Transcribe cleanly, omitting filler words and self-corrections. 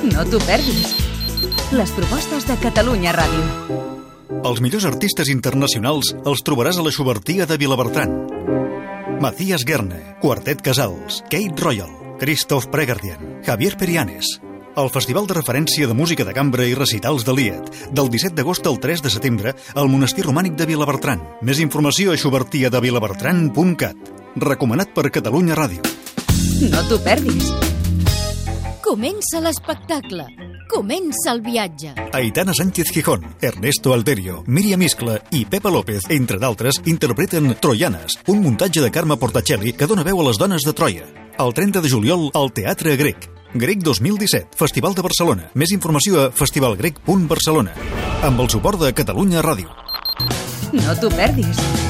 No t'ho perdis. Les propostes de Catalunya Ràdio. Els millors artistes internacionals els trobaràs a la Xubertia de Vilabertran. Matías Guerne, Quartet Casals, Kate Royal, Christoph Pregardian, Javier Perianes. El Festival de Referència de Música de Cambra i Recitals de Liet, del 17 d'agost al 3 de setembre, al Monestir Romànic de Vilabertran. Més informació a xubertiadevilabertran.cat. Recomanat per Catalunya Ràdio. No t'ho perdis. Comença l'espectacle. Comença el viatge. Aitana Sánchez Gijón, Ernesto Alterio, Míriam Iscla i Pepa López, entre d'altres, interpreten Troianes, un muntatge de Carme Portacelli que dona veu a les dones de Troia. El 30 de juliol al Teatre Grec. Grec 2017, Festival de Barcelona. Més informació a festivalgrec.barcelona. Amb el suport de Catalunya Ràdio. No t'ho perdis.